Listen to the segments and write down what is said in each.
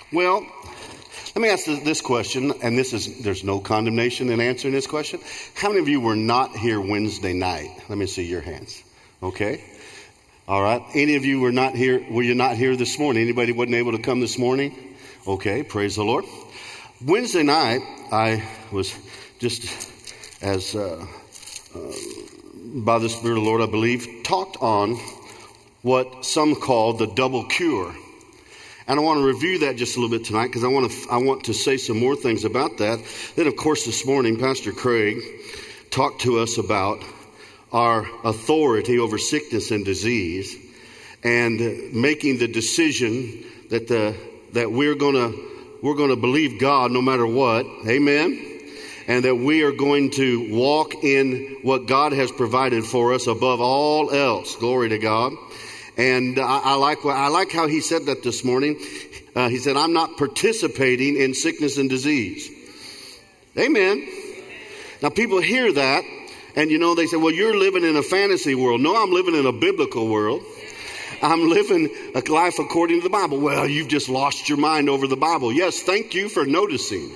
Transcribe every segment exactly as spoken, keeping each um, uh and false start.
Well, let me ask this question, and this is, there's no condemnation in answering this question. How many of you were not here Wednesday night? Let me see your hands. Okay. All right. Any of you were not here, were you not here this morning? Anybody wasn't able to come this morning? Okay. Praise the Lord. Wednesday night, I was just as, uh, uh, by the Spirit of the Lord, I believe, talked on what some call the double cure. And I want to review that just a little bit tonight because I want to I want to say some more things about that. Then, of course, this morning, Pastor Craig talked to us about our authority over sickness and disease and making the decision that the that we're gonna we're gonna believe God no matter what. Amen. And that we are going to walk in what God has provided for us above all else. Glory to God. And I, I like I like how he said that this morning. Uh, he said, I'm not participating in sickness and disease. Amen. Now people hear that and you know, they say, well, you're living in a fantasy world. No, I'm living in a biblical world. I'm living a life according to the Bible. Well, you've just lost your mind over the Bible. Yes, thank you for noticing.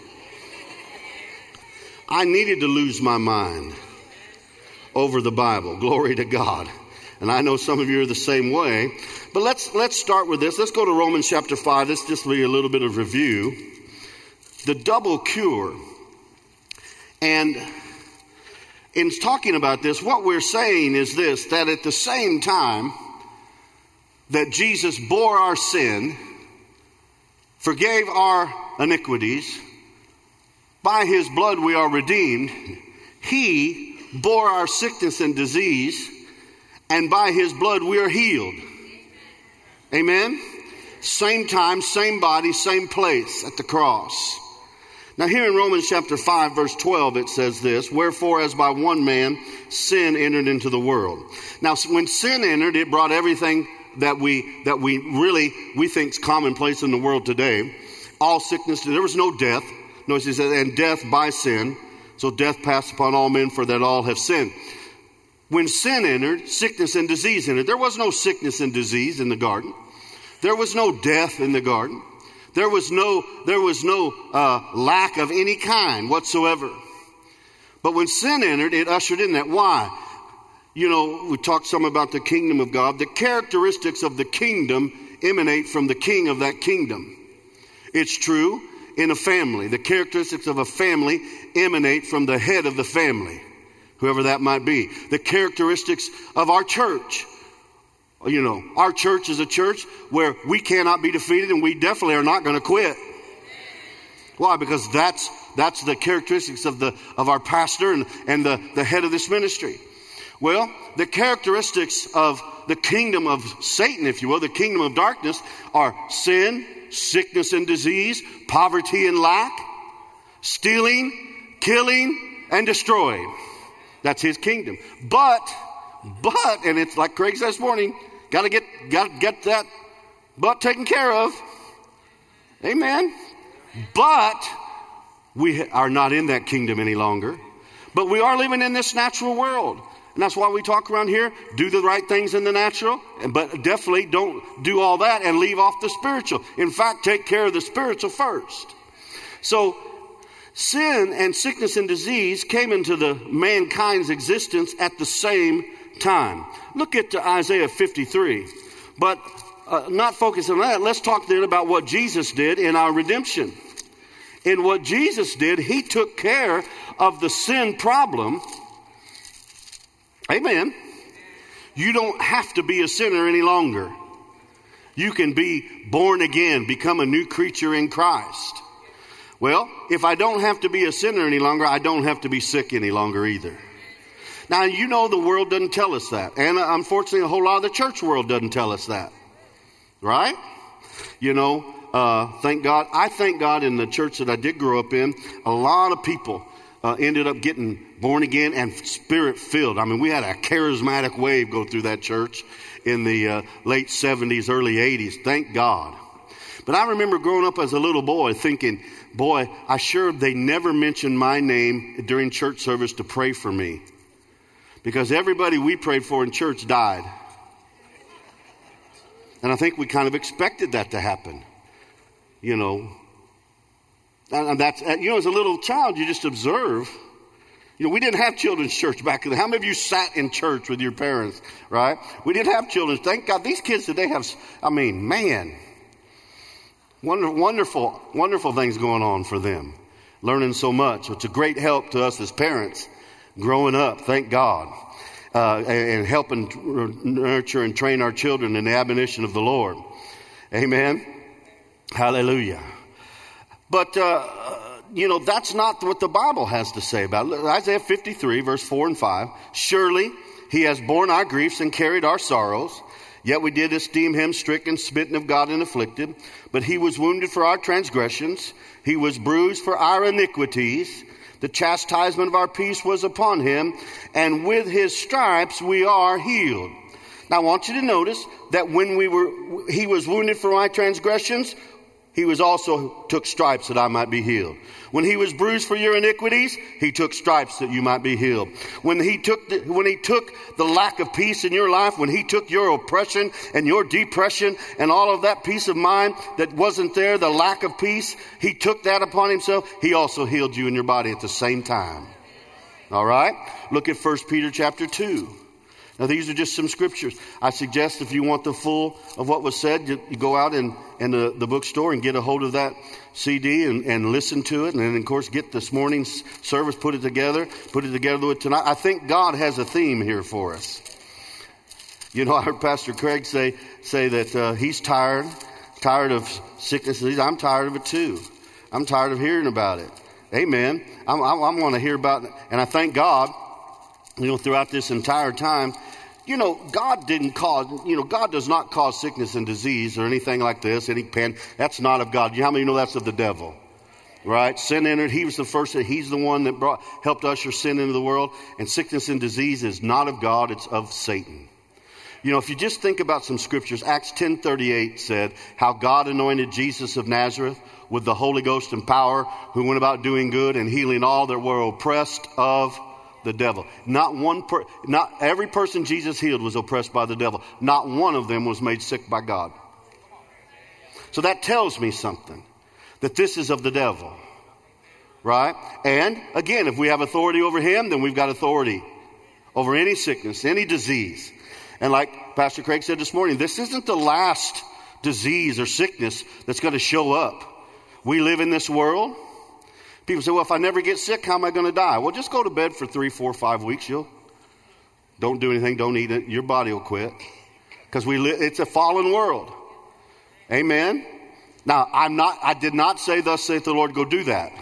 I needed to lose my mind over the Bible. Glory to God. And I know some of you are the same way. But let's let's start with this. Let's go to Romans chapter five. This just will be a little bit of review. The double cure. And in talking about this, what we're saying is this, that at the same time that Jesus bore our sin, forgave our iniquities, by his blood we are redeemed, he bore our sickness and disease, and by his blood we are healed. Amen? Same time, same body, same place at the cross. Now here in Romans chapter five, verse twelve, it says this, wherefore as by one man sin entered into the world. Now when sin entered, it brought everything that we that we really, we think is commonplace in the world today. All sickness, there was no death. Notice he says, and death by sin. So death passed upon all men, for that all have sinned. When sin entered, sickness and disease entered. There was no sickness and disease in the garden. There was no death in the garden. There was no, there was no uh, lack of any kind whatsoever. But when sin entered, it ushered in that. Why? You know, we talked some about the kingdom of God. The characteristics of the kingdom emanate from the king of that kingdom. It's true in a family. The characteristics of a family emanate from the head of the family, whoever that might be. The characteristics of our church. You know, our church is a church where we cannot be defeated, and we definitely are not going to quit. Why? Because that's that's the characteristics of the of our pastor and, and the, the head of this ministry. Well, the characteristics of the kingdom of Satan, if you will, the kingdom of darkness, are sin, sickness and disease, poverty and lack, stealing, killing, and destroying. That's his kingdom. But, but, and it's like Craig said this morning, got to get, got to get that butt taken care of. Amen. But we are not in that kingdom any longer. But we are living in this natural world. And that's why we talk around here, do the right things in the natural, but definitely don't do all that and leave off the spiritual. In fact, take care of the spiritual first. So, sin and sickness and disease came into the mankind's existence at the same time. Look at Isaiah fifty-three. But uh, not focusing on that, let's talk then about what Jesus did in our redemption. In what Jesus did, he took care of the sin problem. Amen. You don't have to be a sinner any longer. You can be born again, become a new creature in Christ. Well, if I don't have to be a sinner any longer, I don't have to be sick any longer either. Now, you know the world doesn't tell us that. And uh, unfortunately, a whole lot of the church world doesn't tell us that. Right? You know, uh, thank God. I thank God in the church that I did grow up in, a lot of people uh, ended up getting born again and spirit filled. I mean, we had a charismatic wave go through that church in the uh, late seventies, early eighties. Thank God. But I remember growing up as a little boy thinking, boy, I sure they never mentioned my name during church service to pray for me. Because everybody we prayed for in church died. And I think we kind of expected that to happen. you know. And that's, you know, as a little child, you just observe. You know, we didn't have children's church back then. How many of you sat in church with your parents, right? We didn't have children. Thank God. These kids today have, I mean, man, wonder, wonderful, wonderful things going on for them. Learning so much. It's a great help to us as parents growing up. Thank God. Uh, and, and helping nurture and train our children in the admonition of the Lord. Amen. Hallelujah. But, uh, you know, that's not what the Bible has to say about it. Isaiah fifty-three, verse four and five. Surely he has borne our griefs and carried our sorrows. Yet we did esteem him stricken, smitten of God, and afflicted. But he was wounded for our transgressions. He was bruised for our iniquities. The chastisement of our peace was upon him. And with his stripes we are healed. Now I want you to notice that when we were, he was wounded for my transgressions, he was also took stripes that I might be healed. When he was bruised for your iniquities, he took stripes that you might be healed. When he took the, when he took the lack of peace in your life, when he took your oppression and your depression and all of that peace of mind that wasn't there, the lack of peace, he took that upon himself. He also healed you in your body at the same time. All right? Look at First Peter chapter two. Now, these are just some scriptures. I suggest if you want the full of what was said, you, you go out in, in the, the bookstore and get a hold of that C D and, and listen to it. And then, of course, get this morning's service, put it together, put it together with tonight. I think God has a theme here for us. You know, I heard Pastor Craig say say that uh, he's tired, tired of sickness. I'm tired of it too. I'm tired of hearing about it. Amen. I'm, I'm, I'm going to hear about it. And I thank God, you know, throughout this entire time, you know, God didn't cause, you know, God does not cause sickness and disease or anything like this, any pain. That's not of God. How many know that's of the devil? Right? Sin entered. He was the first. He's the one that brought, helped usher sin into the world. And sickness and disease is not of God. It's of Satan. You know, if you just think about some scriptures, Acts ten thirty-eight said how God anointed Jesus of Nazareth with the Holy Ghost and power, who went about doing good and healing all that were oppressed of the devil. Not one, per, not every person Jesus healed was oppressed by the devil. Not one of them was made sick by God. So that tells me something, that this is of the devil, right? And again, if we have authority over him, then we've got authority over any sickness, any disease. And like Pastor Craig said this morning, this isn't the last disease or sickness that's going to show up. We live in this world. People say, well, if I never get sick, how am I going to die? Well, just go to bed for three, four, five weeks. You'll don't do anything. Don't eat it. Your body will quit. Because we li- it's a fallen world. Amen. Now, I'm not, I did not say, thus saith the Lord, go do that.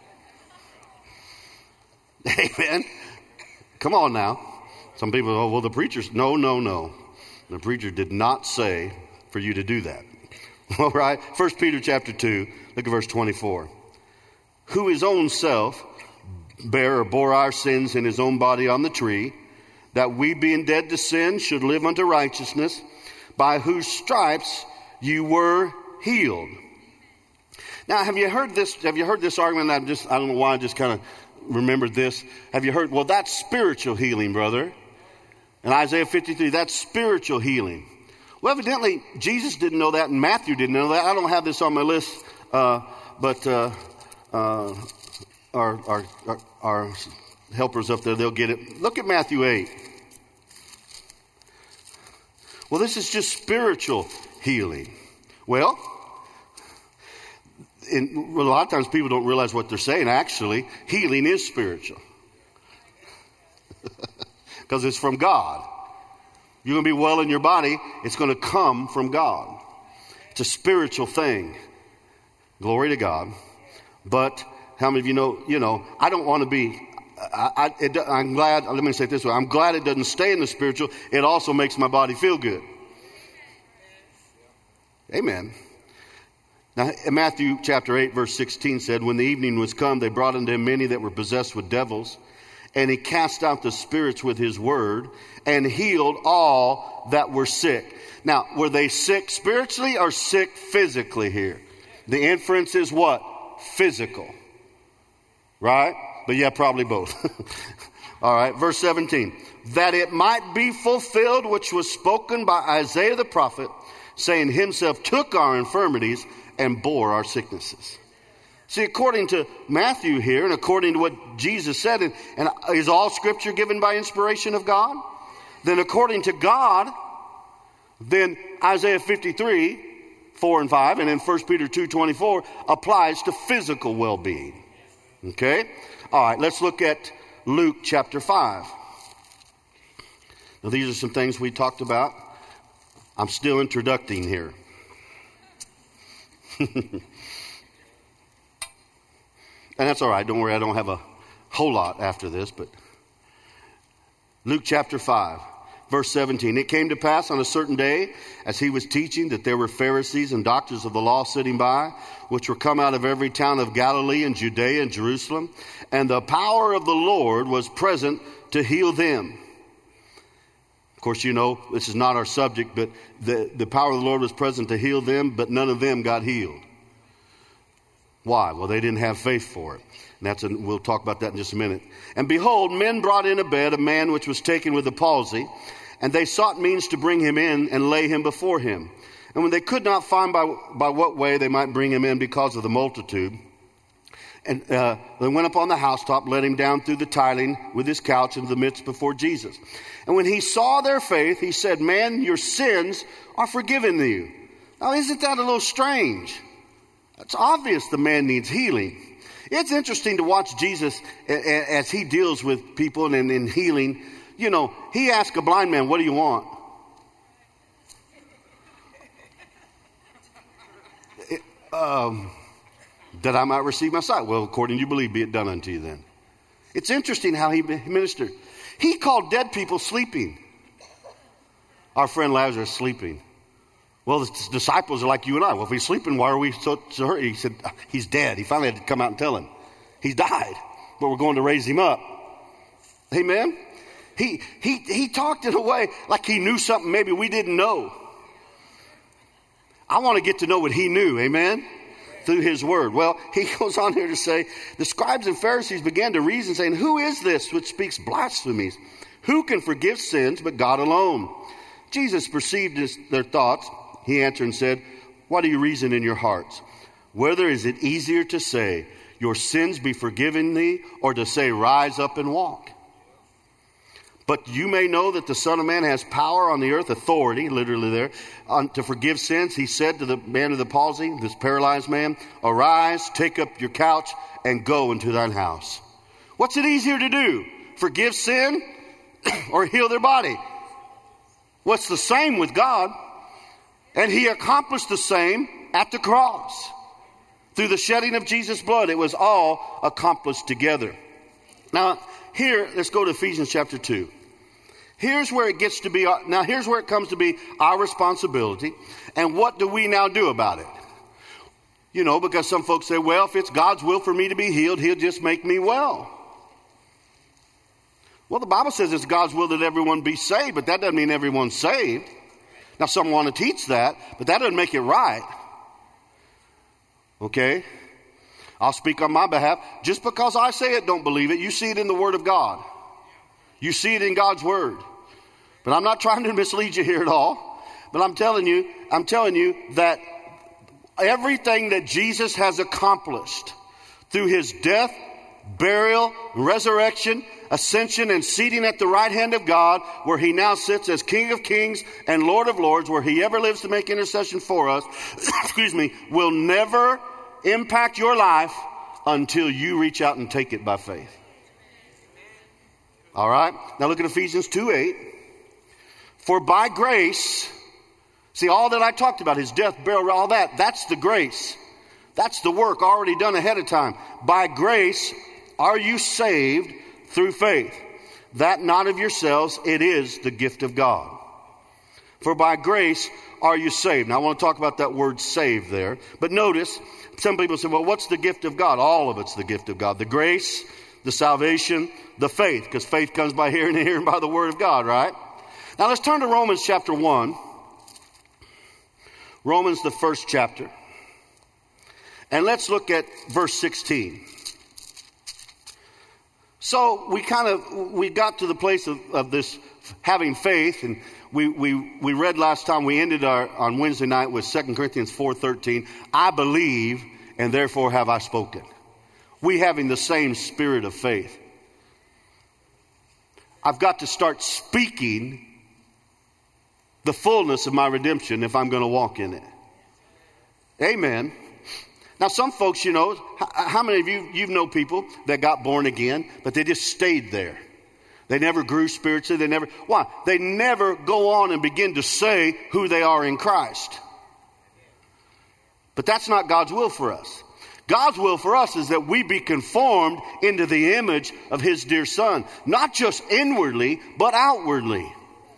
Amen. Come on now. Some people, oh, well, the preacher's, no, no, no. The preacher did not say for you to do that. All right. First Peter chapter two, look at verse twenty-four. Who his own self bare or bore our sins in his own body on the tree, that we being dead to sin should live unto righteousness, by whose stripes you were healed. Now, have you heard this? Have you heard this argument? I just I don't know why I just kind of remembered this. Have you heard? Well, that's spiritual healing, brother. In Isaiah fifty-three, that's spiritual healing. Well, evidently Jesus didn't know that, and Matthew didn't know that. I don't have this on my list, uh, but. Uh, Uh, our, our, our, our helpers up there, they'll get it. Look at Matthew eight. Well, this is just spiritual healing. Well, in, well, a lot of times people don't realize what they're saying. Actually, healing is spiritual. Because it's from God. You're going to be well in your body. It's going to come from God. It's a spiritual thing. Glory to God. But how many of you know, you know, I don't want to be, I, I, it, I'm glad, let me say it this way. I'm glad it doesn't stay in the spiritual. It also makes my body feel good. Amen. Now, Matthew chapter eight, verse sixteen said, when the evening was come, they brought unto him many that were possessed with devils, and he cast out the spirits with his word, and healed all that were sick. Now, were they sick spiritually or sick physically here? The inference is what? Physical. Right? But yeah, probably both. All right. Verse seventeen. That it might be fulfilled which was spoken by Isaiah the prophet, saying, himself took our infirmities and bore our sicknesses. See, according to Matthew here, and according to what Jesus said, and, and is all Scripture given by inspiration of God? Then according to God, then Isaiah fifty-three, four and five, and then First Peter two, twenty-four applies to physical well-being. Okay? All right, let's look at Luke chapter five. Now, these are some things we talked about. I'm still introducing here. And that's all right. Don't worry, I don't have a whole lot after this. But Luke chapter five, verse seventeen. It came to pass on a certain day, as he was teaching, that there were Pharisees and doctors of the law sitting by, which were come out of every town of Galilee and Judea and Jerusalem. And the power of the Lord was present to heal them. Of course, you know, this is not our subject, but the, the power of the Lord was present to heal them, but none of them got healed. Why? Well, they didn't have faith for it. And that's a, we'll talk about that in just a minute. And behold, men brought in a bed a man which was taken with the palsy, and they sought means to bring him in and lay him before him. And when they could not find by, by what way they might bring him in because of the multitude, and uh, they went up on the housetop, let him down through the tiling with his couch into the midst before Jesus. And when he saw their faith, he said, "Man, your sins are forgiven you." Now, isn't that a little strange? It's obvious the man needs healing. It's interesting to watch Jesus as he deals with people and in healing. You know, he asked a blind man, "What do you want?" It, um, that I might receive my sight. Well, according to you believe, be it done unto you then. It's interesting how he ministered. He called dead people sleeping. Our friend Lazarus sleeping. Well, the disciples are like you and I. Well, if he's sleeping, why are we so, so hurt? He said, he's dead. He finally had to come out and tell him. He's died, but we're going to raise him up. Amen? He, he, he talked in a way like he knew something maybe we didn't know. I want to get to know what he knew. Amen? Through his word. Well, he goes on here to say, the scribes and Pharisees began to reason, saying, "Who is this which speaks blasphemies? Who can forgive sins but God alone?" Jesus perceived his, their thoughts. He answered and said, "Why do you reason in your hearts? Whether is it easier to say, 'Your sins be forgiven thee,' or to say, 'Rise up and walk'? But you may know that the Son of Man has power on the earth," authority, literally there, on, "to forgive sins." He said to the man of the palsy, this paralyzed man, "Arise, take up your couch, and go into thine house." What's it easier to do? Forgive sin or heal their body? What's the same with God? And he accomplished the same at the cross. Through the shedding of Jesus' blood, it was all accomplished together. Now, here, let's go to Ephesians chapter two. Here's where it gets to be, now here's where it comes to be our responsibility. And what do we now do about it? You know, because some folks say, well, if it's God's will for me to be healed, he'll just make me well. Well, the Bible says it's God's will that everyone be saved, but that doesn't mean everyone's saved. Now, some want to teach that, but that doesn't make it right. Okay? I'll speak on my behalf. Just because I say it, don't believe it. You see it in the Word of God. You see it in God's Word. But I'm not trying to mislead you here at all. But I'm telling you, I'm telling you that everything that Jesus has accomplished through his death, burial, resurrection, ascension, and seating at the right hand of God, where he now sits as King of Kings and Lord of Lords, where he ever lives to make intercession for us, excuse me, will never impact your life until you reach out and take it by faith. All right? Now look at Ephesians two eight. For by grace, see, all that I talked about, his death, burial, all that, that's the grace. That's the work already done ahead of time. By grace are you saved through faith, that not of yourselves, it is the gift of God. For by grace are you saved. Now I want to talk about that word saved there. But notice, some people say, well, what's the gift of God? All of it's the gift of God. The grace, the salvation, the faith, because faith comes by hearing and hearing by the word of God, right? Now let's turn to Romans chapter one. Romans, the first chapter. And let's look at verse sixteen. So we kind of, we got to the place of, of this having faith, and we, we, we read last time, we ended our on Wednesday night with Second Corinthians four thirteen. I believe, and therefore have I spoken. We having the same spirit of faith. I've got to start speaking the fullness of my redemption if I'm going to walk in it. Amen. Now, some folks, you know, how many of you, you know people that got born again, but they just stayed there. They never grew spiritually. They never, why? They never go on and begin to say who they are in Christ. But that's not God's will for us. God's will for us is that we be conformed into the image of his dear son, not just inwardly, but outwardly.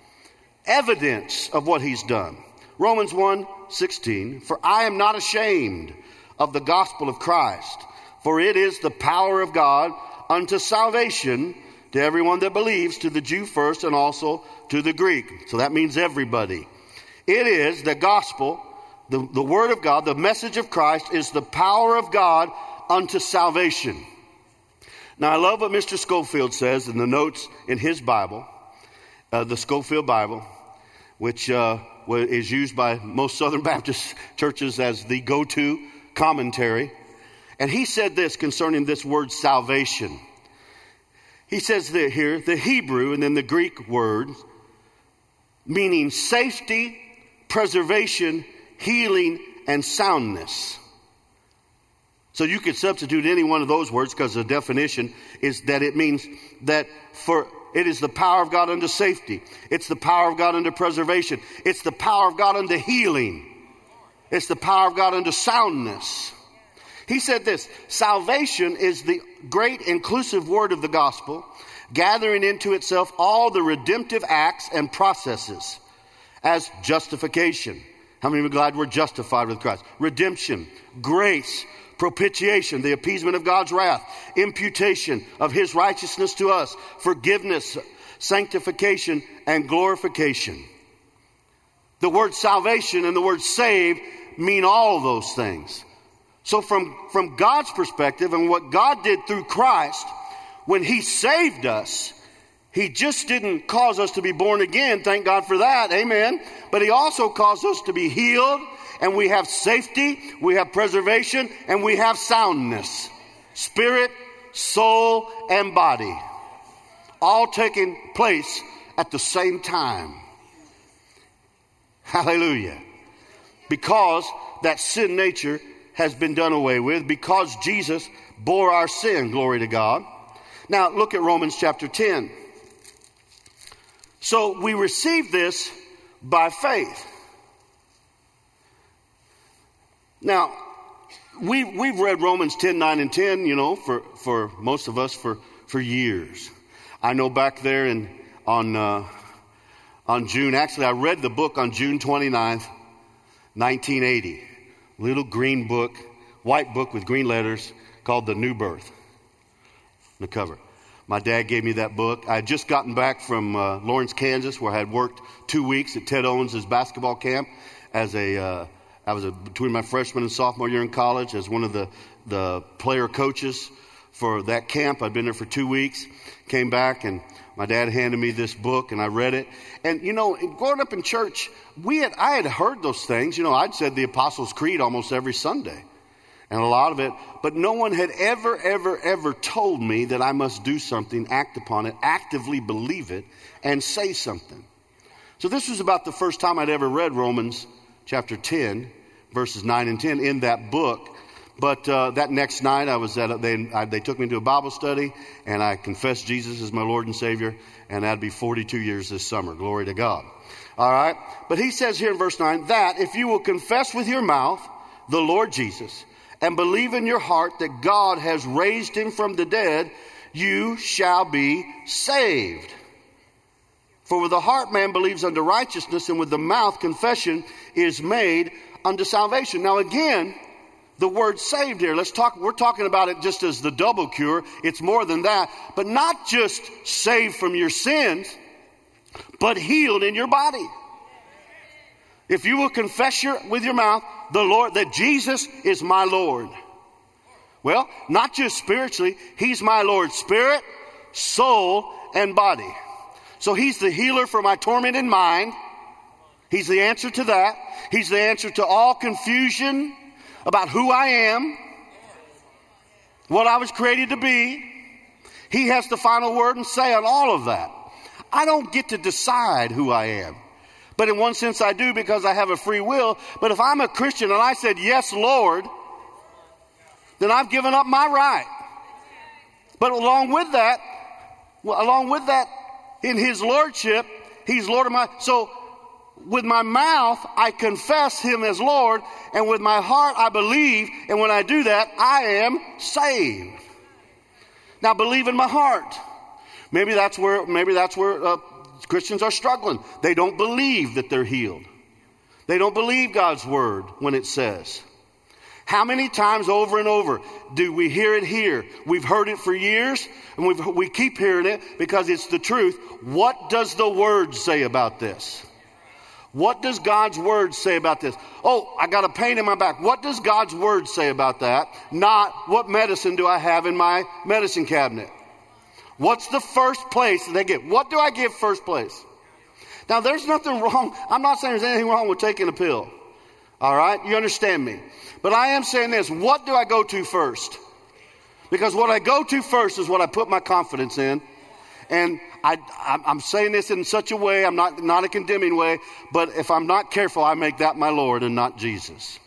Evidence of what he's done. Romans one sixteen, for I am not ashamed of the gospel of Christ, for it is the power of God unto salvation to everyone that believes, to the Jew first and also to the Greek. So that means everybody. It is the gospel, the, the word of God, the message of Christ is the power of God unto salvation. Now I love what Mister Schofield says in the notes in his Bible, uh, the Schofield Bible, which uh, is used by most Southern Baptist churches as the go-to commentary. And he said this concerning this word salvation. He says that here, the Hebrew and then the Greek word, meaning safety, preservation, healing, and soundness. So you could substitute any one of those words because the definition is that it means that for it is the power of God unto safety. It's the power of God unto preservation. It's the power of God unto healing. It's the power of God unto soundness. He said this, salvation is the great inclusive word of the gospel, gathering into itself all the redemptive acts and processes as justification. How many are glad we're justified with Christ? Redemption, grace, propitiation, the appeasement of God's wrath, imputation of his righteousness to us, forgiveness, sanctification, and glorification. The word salvation and the word saved mean all those things. So from, from God's perspective and what God did through Christ, when he saved us, he just didn't cause us to be born again. Thank God for that. Amen. But he also caused us to be healed, and we have safety, we have preservation, and we have soundness. Spirit, soul, and body. All taking place at the same time. Hallelujah. Because that sin nature has been done away with, because Jesus bore our sin, glory to God. Now look at Romans chapter ten. So we receive this by faith. Now, we, we've read Romans ten, nine, and ten, you know, for, for most of us for, for years. I know back there in, on, uh, on June, actually I read the book on June twenty-ninth, nineteen eighty. Little green book, white book with green letters called The New Birth. The cover. My dad gave me that book. I had just gotten back from uh, Lawrence, Kansas, where I had worked two weeks at Ted Owens' basketball camp as a, uh, I was a, between my freshman and sophomore year in college as one of the, the player coaches for that camp. I'd been there for two weeks, came back, and my dad handed me this book, and I read it. And, you know, growing up in church, we had I had heard those things. You know, I'd said the Apostles' Creed almost every Sunday, and a lot of it. But no one had ever, ever, ever told me that I must do something, act upon it, actively believe it, and say something. So this was about the first time I'd ever read Romans chapter ten, verses nine and ten in that book. But uh, that next night, I was at a, they I, they took me to a Bible study, and I confessed Jesus as my Lord and Savior, and that'd be forty-two years this summer. Glory to God. All right. But he says here in verse nine that if you will confess with your mouth the Lord Jesus and believe in your heart that God has raised him from the dead, you shall be saved. For with the heart man believes unto righteousness, and with the mouth confession is made unto salvation. Now again, the word saved here, let's talk, we're talking about it just as the double cure. It's more than that, but not just saved from your sins, but healed in your body. If you will confess your, with your mouth the Lord, that Jesus is my Lord. Well, not just spiritually, he's my Lord, spirit, soul, and body. So he's the healer for my tormented mind. He's the answer to that. He's the answer to all confusion about who I am, what I was created to be. He has the final word and say on all of that. I don't get to decide who I am. But in one sense I do, because I have a free will. But if I'm a Christian and I said, yes, Lord, then I've given up my right. But along with that, well, along with that, in his lordship, he's Lord of my... So with my mouth, I confess him as Lord, and with my heart, I believe, and when I do that, I am saved. Now, believe in my heart. Maybe that's where, maybe that's where uh, Christians are struggling. They don't believe that they're healed. They don't believe God's word when it says. How many times over and over do we hear it here? We've heard it for years, and we've, we keep hearing it because it's the truth. What does the word say about this? What does God's word say about this? Oh, I got a pain in my back. What does God's word say about that? Not what medicine do I have in my medicine cabinet. What's the first place that they get? What do I give first place? Now, there's nothing wrong. I'm not saying there's anything wrong with taking a pill. All right? You understand me. But I am saying this. What do I go to first? Because what I go to first is what I put my confidence in. And I, I'm saying this in such a way, I'm not, not a condemning way, but if I'm not careful, I make that my Lord and not Jesus.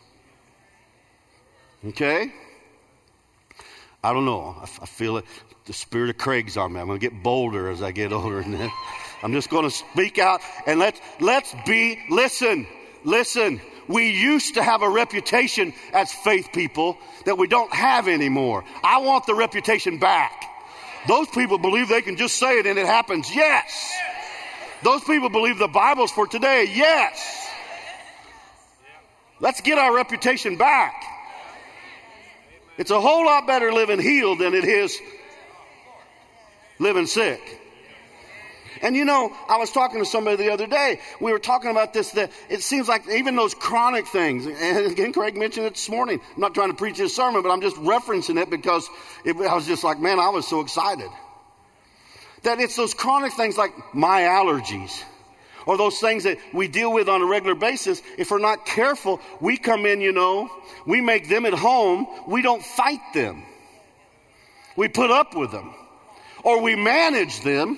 Okay? I don't know. I, I feel it. The spirit of Craig's on me. I'm going to get bolder as I get older. And I'm just going to speak out and let's, let's be, listen, listen. We used to have a reputation as faith people that we don't have anymore. I want the reputation back. Those people believe they can just say it and it happens. Yes. Those people believe the Bible's for today. Yes. Let's get our reputation back. It's a whole lot better living healed than it is living sick. And you know, I was talking to somebody the other day. We were talking about this, that it seems like even those chronic things, and again, Craig mentioned it this morning. I'm not trying to preach his sermon, but I'm just referencing it because it, I was just like, man, I was so excited. That it's those chronic things like my allergies, or those things that we deal with on a regular basis. If we're not careful, we come in, you know, we make them at home. We don't fight them. We put up with them. Or we manage them.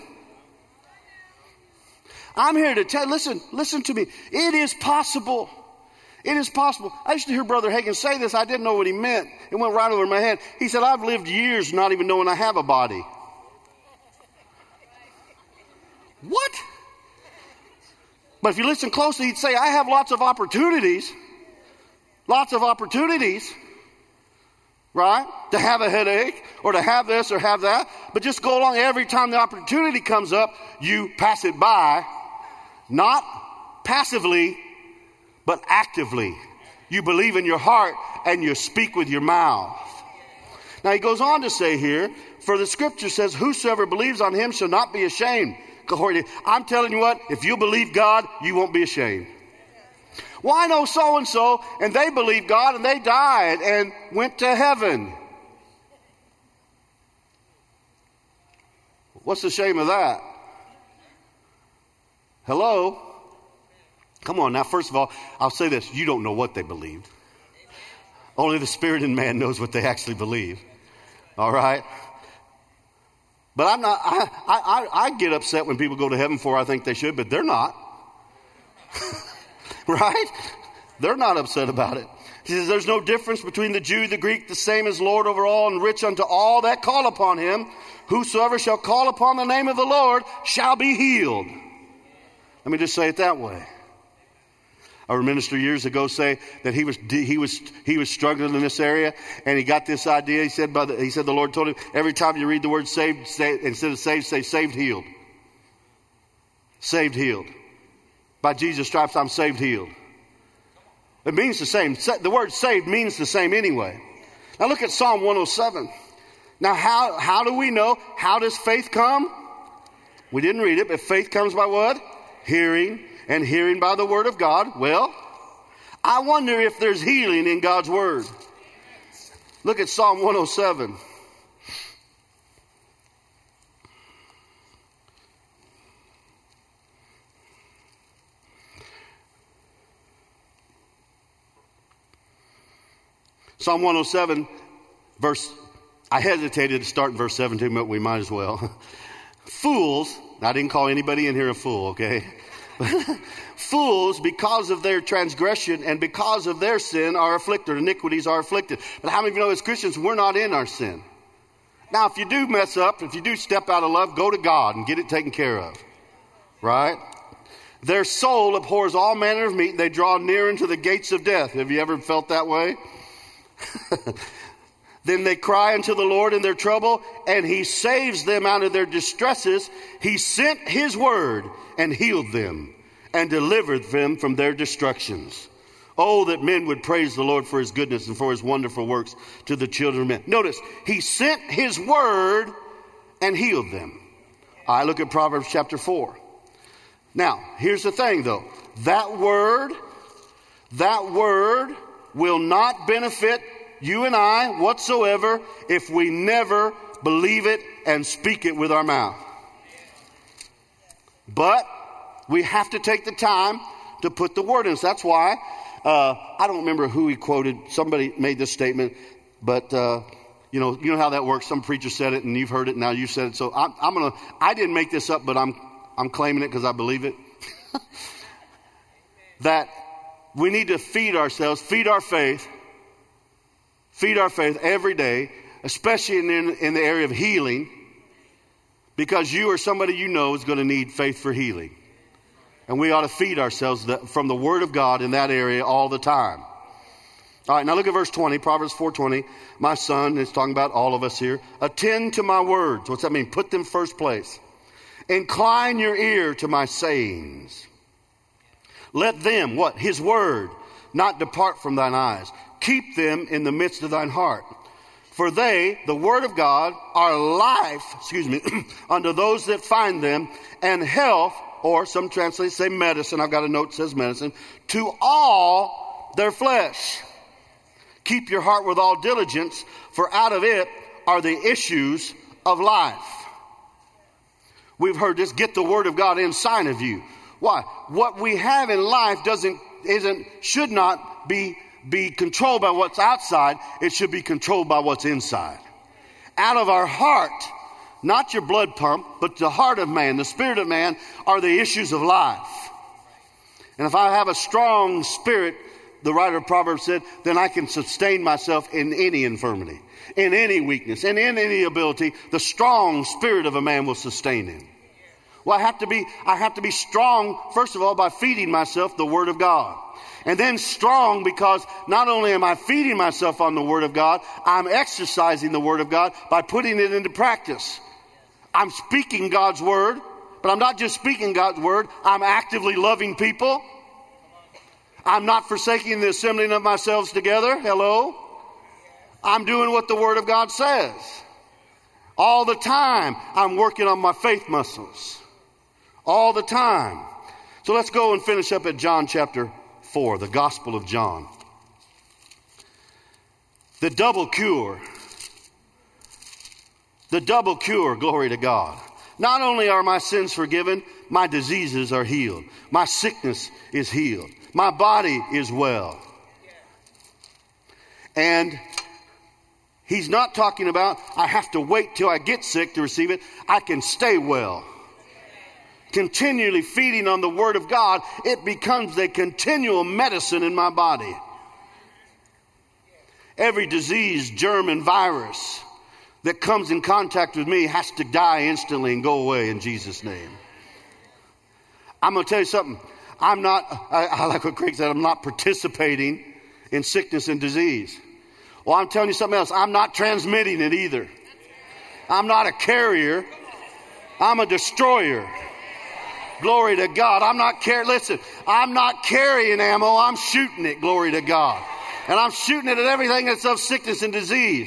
I'm here to tell, listen, listen to me. It is possible. It is possible. I used to hear Brother Hagin say this. I didn't know what he meant. It went right over my head. He said, I've lived years not even knowing I have a body. What? But if you listen closely, he'd say, I have lots of opportunities. Lots of opportunities. Right? To have a headache or to have this or have that. But just go along. Every time the opportunity comes up, you pass it by. Not passively, but actively. You believe in your heart and you speak with your mouth. Now he goes on to say here, for the scripture says, whosoever believes on him shall not be ashamed. I'm telling you what, if you believe God, you won't be ashamed. Well, I know so-and-so, and they believed God, and they died and went to heaven. What's the shame of that? Hello? Come on, now, first of all, I'll say this. You don't know what they believed. Only the Spirit in man knows what they actually believe. All right? But I'm not, I, I, I get upset when people go to heaven for I think they should, but they're not. Right? They're not upset about it. He says, there's no difference between the Jew, the Greek, the same as Lord over all and rich unto all that call upon him. Whosoever shall call upon the name of the Lord shall be healed. Let me just say it that way. Our minister years ago say that he was he was he was struggling in this area, and he got this idea. He said, by the, he said the Lord told him every time you read the word saved, say, instead of saved, say saved, healed. Saved, healed. By Jesus' stripes, I'm saved, healed. It means the same. The word saved means the same anyway. Now look at Psalm one oh seven. Now how how do we know? How does faith come? We didn't read it, but faith comes by what? Hearing. And hearing by the word of God. Well, I wonder if there's healing in God's word. Look at Psalm one oh seven. Psalm one oh seven, verse, I hesitated to start in verse seventeen, but we might as well. Fools, I didn't call anybody in here a fool, okay? Fools, because of their transgression and because of their sin, are afflicted. Iniquities are afflicted. But how many of you know as Christians, we're not in our sin? Now, if you do mess up, if you do step out of love, go to God and get it taken care of. Right? Their soul abhors all manner of meat, and they draw near into the gates of death. Have you ever felt that way? Then they cry unto the Lord in their trouble, and he saves them out of their distresses. He sent his word and healed them and delivered them from their destructions. Oh, that men would praise the Lord for his goodness and for his wonderful works to the children of men. Notice, he sent his word and healed them. I look at Proverbs chapter four. Now, here's the thing though. That word, that word will not benefit you and I whatsoever if we never believe it and speak it with our mouth. But we have to take the time to put the word in. So that's why, uh, I don't remember who he quoted. Somebody made this statement, but, uh, you know, you know how that works. Some preacher said it and you've heard it. Now you said it. So I'm, I'm going to, I didn't make this up, but I'm, I'm claiming it because I believe it. That we need to feed ourselves, feed our faith, feed our faith every day, especially in, in the area of healing, because you or somebody you know is going to need faith for healing. And we ought to feed ourselves from the Word of God in that area all the time. All right, now look at verse twenty, Proverbs four twenty. My son, is talking about all of us here. Attend to my words. What's that mean? Put them first place. Incline your ear to my sayings. Let them, what? His word, not depart from thine eyes. Keep them in the midst of thine heart. For they, the word of God, are life, excuse me, unto those that find them, and health, or some translations say medicine. I've got a note that says medicine, to all their flesh. Keep your heart with all diligence, for out of it are the issues of life. We've heard this, get the word of God inside of you. Why? What we have in life doesn't, isn't, should not be, be controlled by what's outside. It should be controlled by what's inside. Out of our heart, not your blood pump, but the heart of man, the spirit of man, are the issues of life. And if I have a strong spirit, the writer of Proverbs said, then I can sustain myself in any infirmity, in any weakness, and in any ability. The strong spirit of a man will sustain him. Well, I have to be, I have to be strong, first of all, by feeding myself the Word of God. And then strong because not only am I feeding myself on the Word of God, I'm exercising the Word of God by putting it into practice. I'm speaking God's Word, but I'm not just speaking God's Word. I'm actively loving people. I'm not forsaking the assembling of myself together. Hello? I'm doing what the Word of God says. All the time, I'm working on my faith muscles. All the time. So let's go and finish up at John chapter four, the Gospel of John. The double cure. The double cure, glory to God. Not only are my sins forgiven, my diseases are healed. My sickness is healed. My body is well. And he's not talking about I have to wait till I get sick to receive it. I can stay well. Continually feeding on the Word of God, it becomes a continual medicine in my body. Every disease, germ, and virus that comes in contact with me has to die instantly and go away in Jesus' name. I'm going to tell you something. I'm not, I, I like what Craig said, I'm not participating in sickness and disease. Well, I'm telling you something else. I'm not transmitting it either. I'm not a carrier. I'm a destroyer. Glory to God. I'm not carrying, listen, I'm not carrying ammo. I'm shooting it. Glory to God. And I'm shooting it at everything that's of sickness and disease.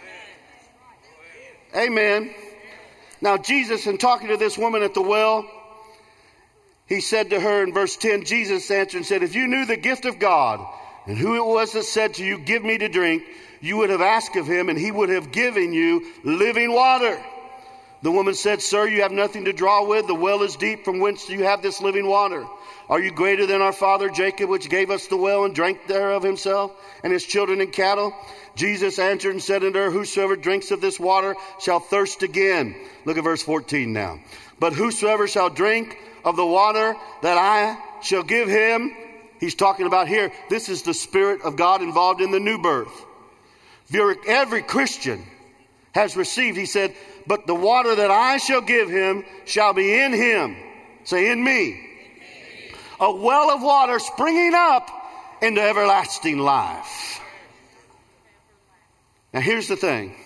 Amen. Now, Jesus, in talking to this woman at the well, he said to her in verse ten, Jesus answered and said, if you knew the gift of God and who it was that said to you, give me to drink, you would have asked of him and he would have given you living water. The woman said, Sir, you have nothing to draw with. The well is deep. From whence do you have this living water? Are you greater than our father Jacob, which gave us the well and drank thereof himself and his children and cattle? Jesus answered and said unto her, Whosoever drinks of this water shall thirst again. Look at verse fourteen now. But whosoever shall drink of the water that I shall give him, he's talking about here, this is the Spirit of God involved in the new birth. Every Christian has received, he said, but the water that I shall give him shall be in him. Say, in me. A well of water springing up into everlasting life. Now here's the thing.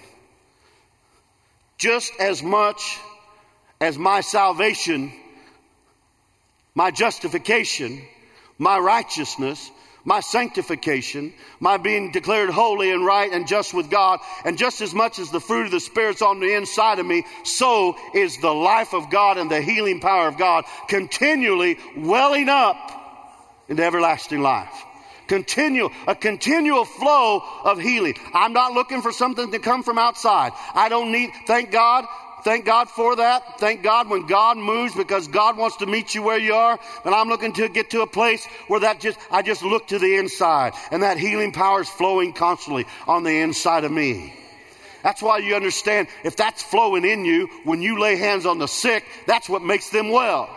Just as much as my salvation, my justification, my righteousness, my sanctification, my being declared holy and right and just with God, and just as much as the fruit of the Spirit's on the inside of me, so is the life of God and the healing power of God continually welling up into everlasting life. Continual, a continual flow of healing. I'm not looking for something to come from outside. I don't need, thank God, Thank God for that. Thank God when God moves, because God wants to meet you where you are. And I'm looking to get to a place where that just, I just look to the inside, and that healing power is flowing constantly on the inside of me. That's why you understand, if that's flowing in you, when you lay hands on the sick, that's what makes them well.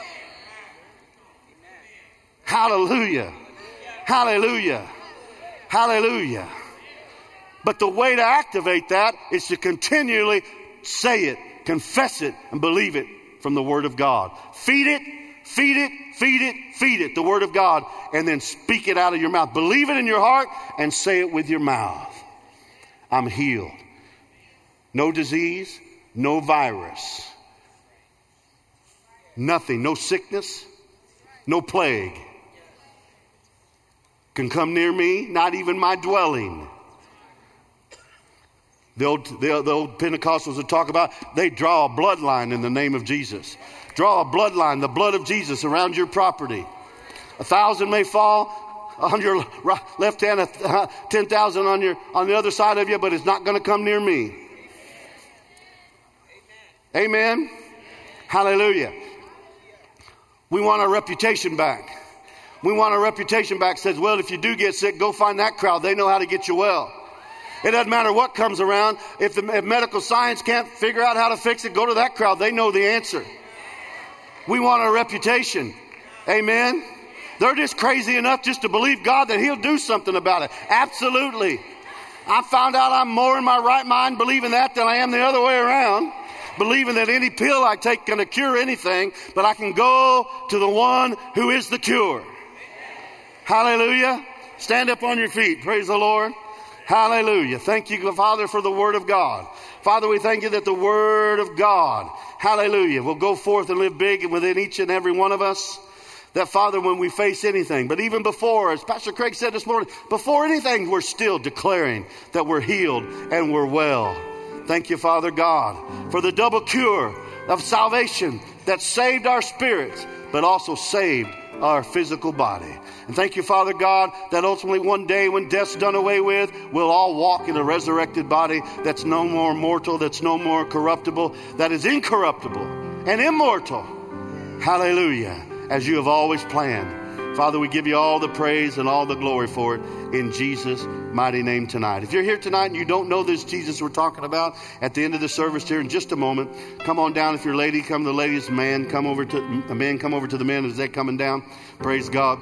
Hallelujah. Hallelujah. Hallelujah. But the way to activate that is to continually say it, confess it, and believe it from the Word of God. Feed it, feed it, feed it, feed it, the Word of God, and then speak it out of your mouth. Believe it in your heart and say it with your mouth. I'm healed. No disease, no virus, nothing, no sickness, no plague can come near me, not even my dwelling. The old, the, the old Pentecostals would talk about, they draw a bloodline in the name of Jesus. Draw a bloodline, the blood of Jesus, around your property. A thousand may fall on your left hand, uh, ten thousand on your on the other side of you, but it's not going to come near me. Amen. Amen. Hallelujah. We want our reputation back. We want our reputation back. Says, well, if you do get sick, go find that crowd. They know how to get you well. It doesn't matter what comes around. If the if medical science can't figure out how to fix it, go to that crowd. They know the answer. We want our reputation. Amen. They're just crazy enough just to believe God that He'll do something about it. Absolutely. I found out I'm more in my right mind believing that than I am the other way around. Believing that any pill I take can cure anything, but I can go to the one who is the cure. Hallelujah. Stand up on your feet. Praise the Lord. Hallelujah. Thank you, Father, for the Word of God. Father, we thank you that the Word of God, hallelujah, will go forth and live big within each and every one of us. That, Father, when we face anything, but even before, as Pastor Craig said this morning, before anything, we're still declaring that we're healed and we're well. Thank you, Father God, for the double cure of salvation that saved our spirits, but also saved our physical body. And thank you, Father God, that ultimately one day when death's done away with, we'll all walk in a resurrected body that's no more mortal, that's no more corruptible, that is incorruptible and immortal. Hallelujah. As you have always planned. Father, we give you all the praise and all the glory for it in Jesus' mighty name tonight. If you're here tonight and you don't know this Jesus we're talking about, at the end of the service here in just a moment, come on down. If you're a lady, come to the ladies. Man, come over to a man, come over to the men as they're coming down. Praise God.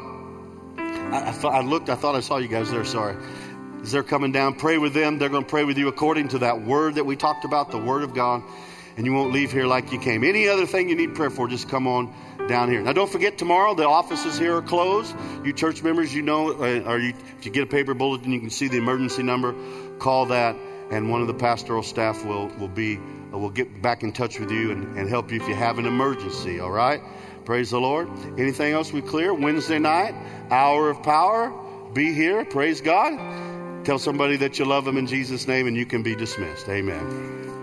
I, I, thought, I looked, I thought I saw you guys there. Sorry. As they're coming down, pray with them. They're going to pray with you according to that word that we talked about, the Word of God. And you won't leave here like you came. Any other thing you need prayer for, just come on down here. Now, don't forget, tomorrow the offices here are closed. You church members, you know, uh, or you, if you get a paper bulletin, you can see the emergency number. Call that, and one of the pastoral staff will will be uh, will get back in touch with you and, and help you if you have an emergency. All right, praise the Lord. Anything else we clear? Wednesday night, hour of power. Be here. Praise God. Tell somebody that you love them in Jesus' name, and you can be dismissed. Amen.